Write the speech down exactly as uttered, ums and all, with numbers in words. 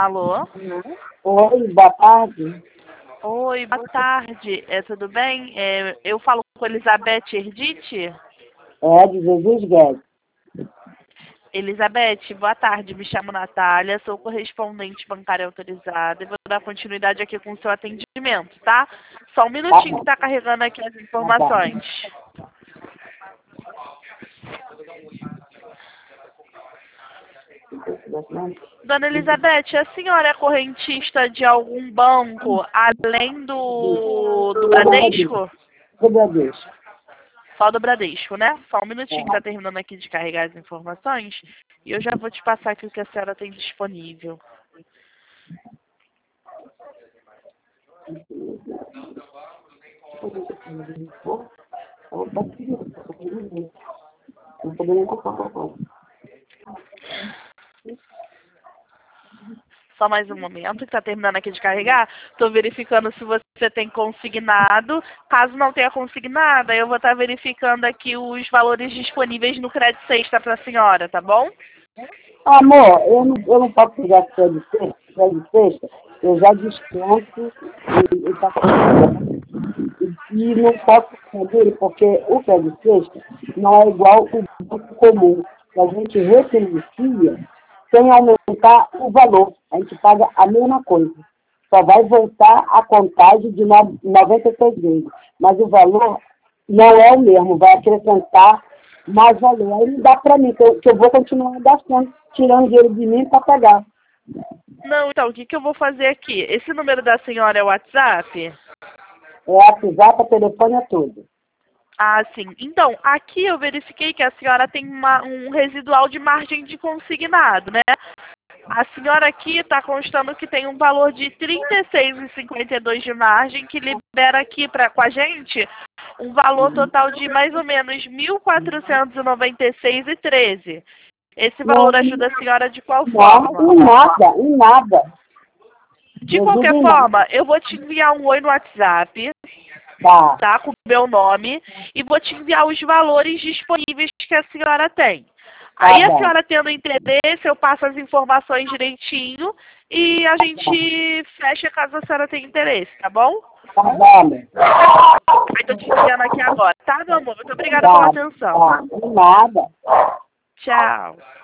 Alô? Oi, boa tarde. Oi, boa tarde. É, tudo bem? É, eu falo com Elizabeth Erdite. É, de Jesus Guedes. Elizabeth, boa tarde. Me chamo Natália, sou correspondente bancária autorizada e vou dar continuidade aqui com o seu atendimento, tá? Só um minutinho que está carregando aqui as informações. Dona Elizabeth, a senhora é correntista de algum banco além do, do Bradesco? Do Bradesco. Só do Bradesco, né? Só um minutinho que É. tá terminando aqui de carregar as informações e eu já vou te passar aqui o que a senhora tem disponível. Não poderia nem comprar pra fora. Só mais um momento que tá terminando aqui de carregar. Tô verificando se você tem consignado. Caso não tenha consignado, aí eu vou estar verificando aqui os valores disponíveis no crédito sexta para a senhora, tá bom? Amor, eu não, eu não posso pegar crédito sexta, crédito sexta, eu já desconto e, e, tá, e, e não posso fazer porque o crédito sexta não é igual o banco comum, que a gente refinancia sem aumentar o valor. A gente paga a mesma coisa. Só vai voltar a contagem de noventa e seis vezes. Mas o valor não é o mesmo, vai acrescentar mais valor. Aí não dá para mim, que eu, que eu vou continuar gastando, tirando dinheiro de mim para pagar. Não, então, o que, que eu vou fazer aqui? Esse número da senhora é o WhatsApp? É WhatsApp, telefone, é tudo. Ah, sim. Então, aqui eu verifiquei que a senhora tem uma, um residual de margem de consignado, né? A senhora aqui está constando que tem um valor de trinta e seis reais e cinquenta e dois centavos de margem, que libera aqui pra, com a gente um valor total de mais ou menos mil quatrocentos e noventa e seis reais e treze centavos. Esse Não, valor ajuda a senhora de qual não, forma? em nada, em nada. De Não ajuda qualquer em nada. forma, eu vou te enviar um oi no WhatsApp, Tá, tá? Com o meu nome, e vou te enviar os valores disponíveis que a senhora tem. tá Aí a bom. senhora tendo interesse, eu passo as informações direitinho e a gente fecha caso a senhora tenha interesse, tá bom? Tá bom, amor. Aí tô te enviando aqui agora, tá, meu amor? Muito obrigada pela Tá, atenção. tá, em nada. Tchau.